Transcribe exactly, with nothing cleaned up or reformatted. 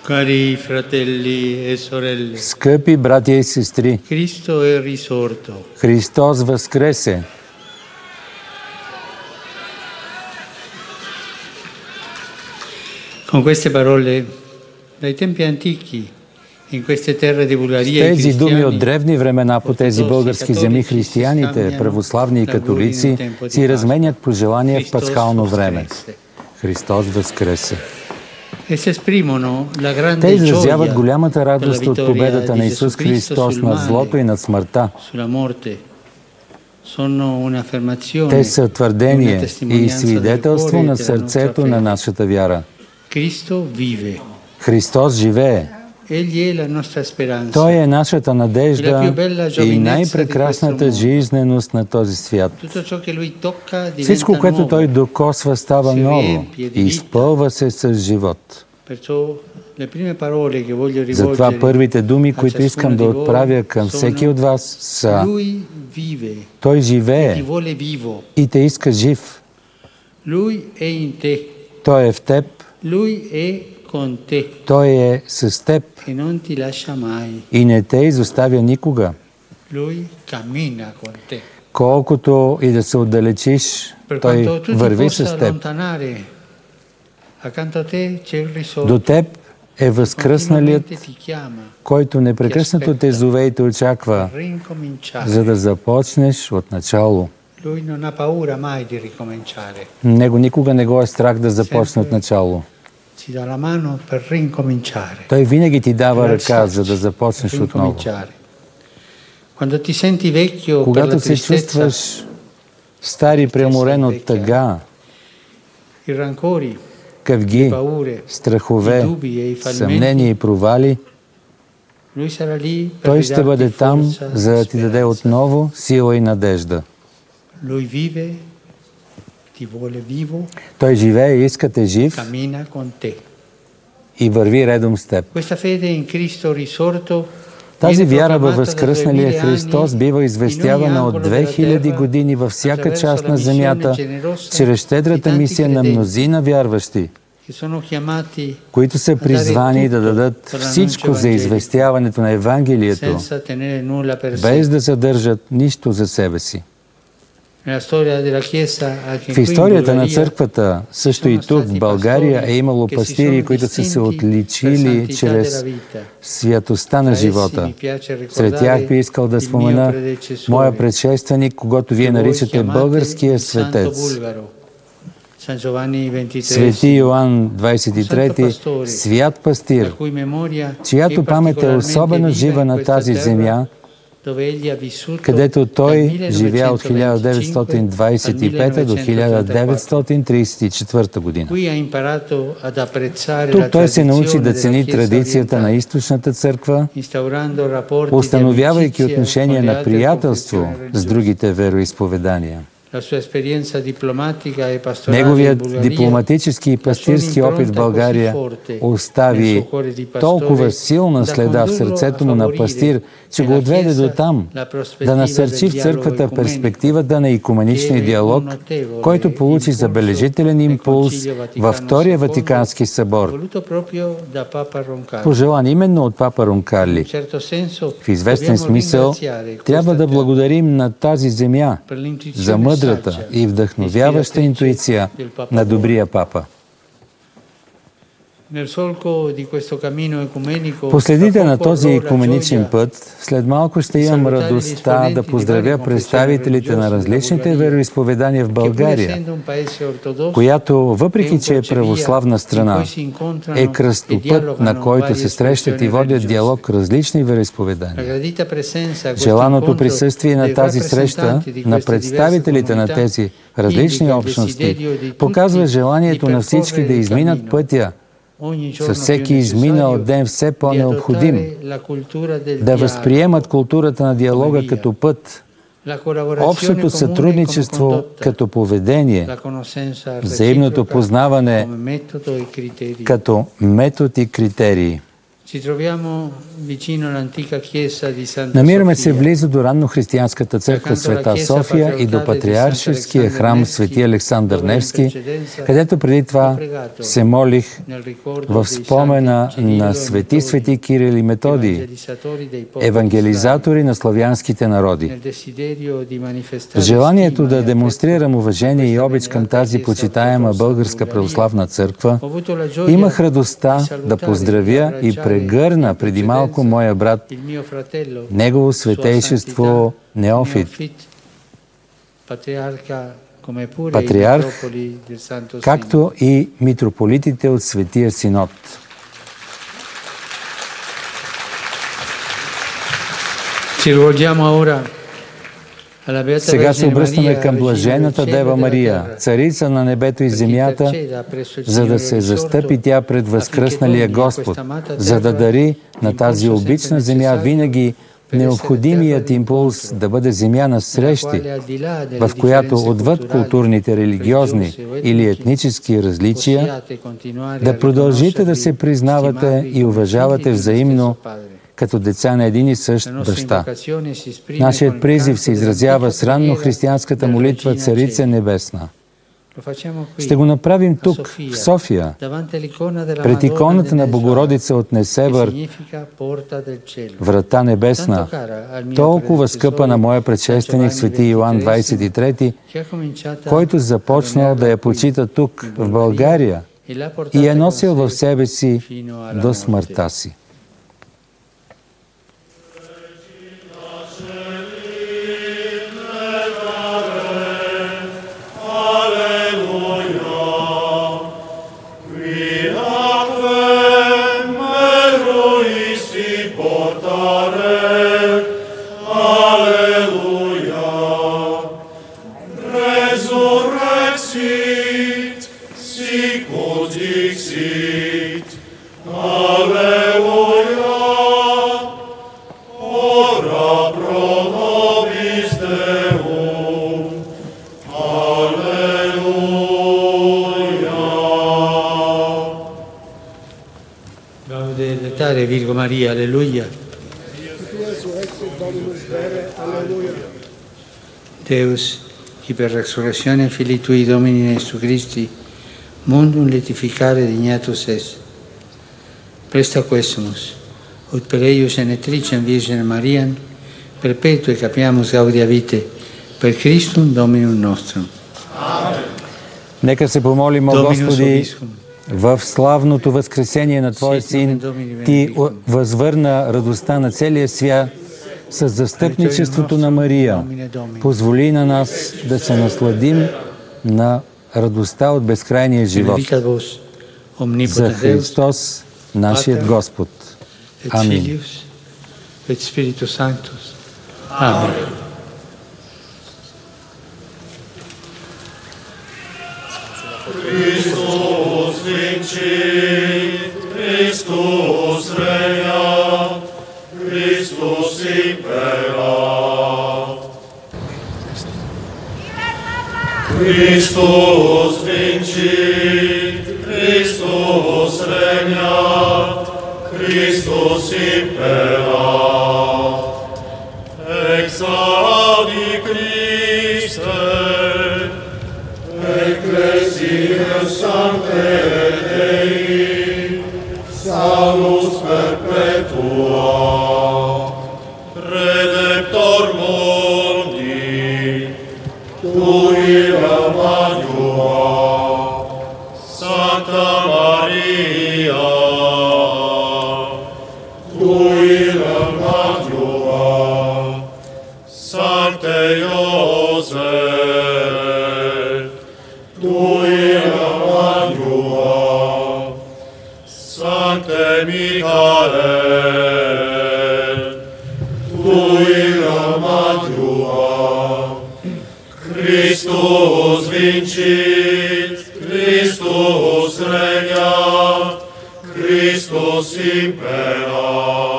Cari fratelli e sorelle, Скъпи братя и сестри, Cristo è risorto. Христос възкресе! Con queste parole, dai tempi antichi, in queste terre di С Bulgaria, i тези думи от cristiani, древни времена по тези български земи християните, православни и католици си разменят пожелания в пасхално време. Христос възкресе! e si esprimono la Те grande изразяват gioia голямата per la радост от vittoria победата на di Исус Gesù Cristo Христос sul над male, злото и над смъртта. sulla morte. Sono un'affermazione, Те са una твърдение и testimonianza del свидетелство cuore на della nostra сърцето на fede. нашата вяра. Cristo vive. Христос живее. Egli è la nostra speranza. Той е нашата надежда и най-прекрасната жизненост на този свят. Tutto ciò che lui tocca Всичко, diventa което Той nuovo. докосва, става ново и изпълва се с живот. Perciò le prime parole che voglio Затова rivolgere първите думи, a които искам ciascuno да di voi отправя към всеки от вас, sono: са: Lui vive, Той ti живее vuole vivo. и те иска жив. Lui è in te. Той е в теб, Lui è con te Той е с теб e non ti lascia mai. и не те изоставя никога. Lui cammina con te. Колкото и да се отдалечиш, Per Той quanto tu ti върви possa с теб. allontanare, accanto a te c'è il До risorto. теб е възкръсналият, Continuamente ti chiama който непрекъснато те зове и те очаква, a ricominciare. за да започнеш от начало. Lui non ha paura mai di ricominciare. Него никога не го е страх да започне от начало. Ci dà la mano per ricominciare. Той винаги ти дава ръка, за да започнеш отново. Ricominciare. Quando ti senti vecchio per la Когато се tristezza, чувстваш стар и преморен от тъга, i rancori, къвги, paure, страхове, i dubbi e i fallimenti, съмнения и провали, lui sarà lì per Той ще ridarti бъде там, forza за e да ти даде speranza. отново сила и надежда. Lui vive, ti vuole vivo, Той живее и иска те жив cammina con te. и върви редом с теб. Questa fede in Cristo risorto Тази viene вяра във proclamata da възкръсналия duemila Христос anni бива in ogni известявана от angolo две della хиляди terra, години във всяка attraverso част la на missione земята, generosa чрез di щедрата tanti мисия на credenti мнозина вярващи, che sono chiamati които са призвани да дадат всичко за известяването на Евангелието, senza tenere nulla per без sé. да съдържат нищо за себе си. Nella storia della Chiesa, anche В qui in историята на Bulgaria, църквата, също и тук, в България, е имало пастири, които са се отличили чрез святостта на живота. Сред тях би искал да спомена моя предшественик, когато вие наричате българския светец. Свети Йоан двадесет и трети, свят пастир, чиято памет е особено жива на тази земя, където той живя от хиляда деветстотин двадесет и пета до хиляда деветстотин тридесет и четвърта година. Тук той се научи да цени традицията на източната църква, установявайки отношения на приятелство с другите вероизповедания. Неговият дипломатически и пастирски опит в България остави толкова силна следа в сърцето му на пастир, че го отведе до там да насърчи в църквата перспективата на икуменичния диалог, който получи забележителен импулс във Втория Ватикански събор, пожелан именно от папа Ронкарли. В известен смисъл трябва да благодарим на тази земя за мъдрата и вдъхновяваща интуиция на добрия папа. По следите на този екуменичен път, след малко ще имам радостта да поздравя представителите на различните вероизповедания в България, която, въпреки че е православна страна, е кръстопът, на който се срещат и водят диалог различни вероизповедания. Желаното присъствие на тази среща на представителите на тези различни общности показва желанието на всички да изминат пътя, със всеки изминал ден все по-необходим, да възприемат културата на диалога като път, общото сътрудничество като поведение, взаимното познаване като метод и критерии. Намираме се близо до раннохристиянската църква Света София и до патриаршеския храм Свети Александър Невски, където преди това се молих в спомена на свети свети Кирил и Методий, евангелизатори на славянските народи. В желанието да демонстрирам уважение и обич към тази почитаема българска православна църква, имах радостта да поздравя и прегърна преди малко моя брат, Негово светейшество Неофит, патриарх, както и митрополитите от Светия Синод. Сега се обръщаме към блажената Дева Мария, царица на небето и земята, за да се застъпи тя пред възкръсналия Господ, за да дари на тази обична земя винаги необходимият импулс да бъде земя на срещи, в която отвъд културните, религиозни или етнически различия, да продължите да се признавате и уважавате взаимно като деца на един и същ баща. Нашият призив се изразява с ранно християнската молитва Царице Небесна. Ще го направим тук, в София, пред иконата на Богородица от Несебър, врата небесна, толкова скъпа на моя предшественик свети Йоан двадесет и трети, който започнал да я почита тук, в България, и е носил в себе си до смъртта си. Virgo Maria, alleluia. Deus, qui per resurrezione Filii Tui Domini Jesu Christi, mundum letificare dignatus es. Presta quesumus, ut per eius enetricem Virgine Mariam, perpetue capiamus gaudia vitae, per Christum Dominum nostrum. Нека се помолим, о Господи, в славното възкресение на Твоя Син, Ти възвърна радостта на целия свят с застъпничеството на Мария. Позволи на нас да се насладим на радостта от безкрайния живот. За Христос, нашият Господ. Амин. Амин. Christus vincit, Christus regnat, Christus imperat. Christus vincit, Christus regnat, Christus imperat. Exaudi Christe, Ecclesia Sancte Dei, salus perpetua, Redemptor mundi, Tui Evangelua, Santa Maria, Tui Evangelua, Sancte Iosef, Tui Evangelua, Sancte Michael, Tui Evangelua, Christus vincit, Christus regnat, Christus imperat.